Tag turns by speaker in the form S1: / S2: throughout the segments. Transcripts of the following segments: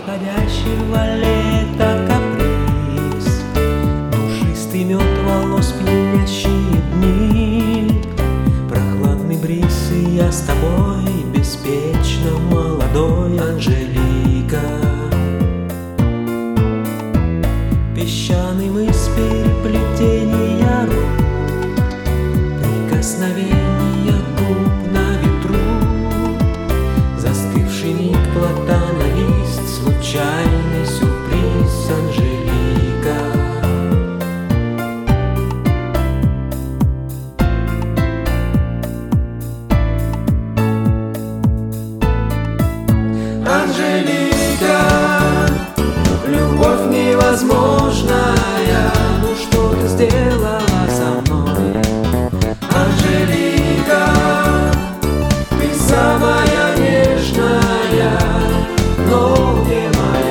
S1: приходящего лета каприз, душистый мед волос, пьянящие дни, прохладный бриз, и я с тобой беспечно молодой, Анжелика. Песчаный мыс, переплетения рук, прикосновения губ на ветру, застывший миг, платана лист, случайный сюрприз, Анжелика. Анжелика, любовь невозможная, ну что ты сделала со мной? Анжелика, ты самая нежная, но не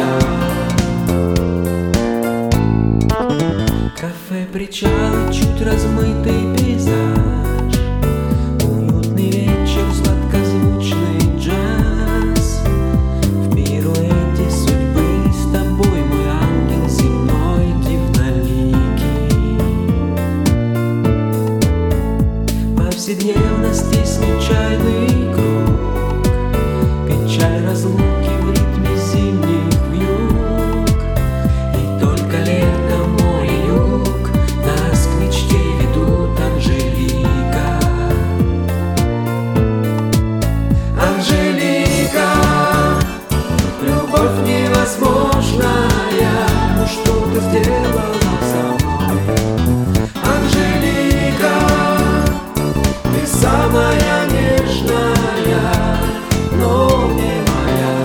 S1: моя. Кафе, причалы, чуть размытый пейзаж, уютный вечер, сладкозвучный джаз. В пируэте судьбы с тобой, мой ангел земной, дивноликий. Повседневности случайный круг, печаль разлуки в ритме зимних вьюг. И только лето, море, юг нас к мечте ведут, Анжелика. Анжелика, любовь невозможная, ну что ты сделала со мной? Анжелика, ты самая нежная, но не моя.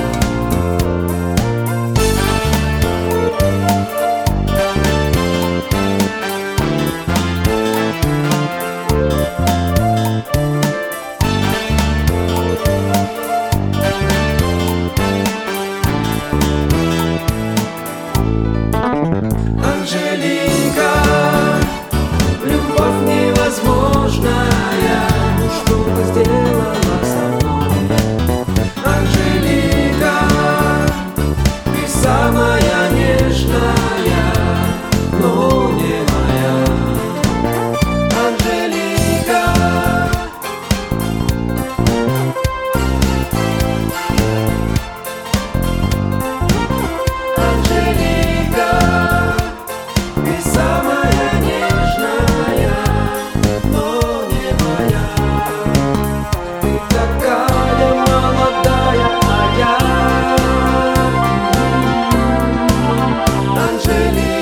S1: Анжелика, любовь невозможная, ну что ты сделала со мной? Анжелика, ты самая нежная, но не моя. Анжелика. Анжелика, ты самая нежная, но не моя. Ты такая молодая, а я Анжелика.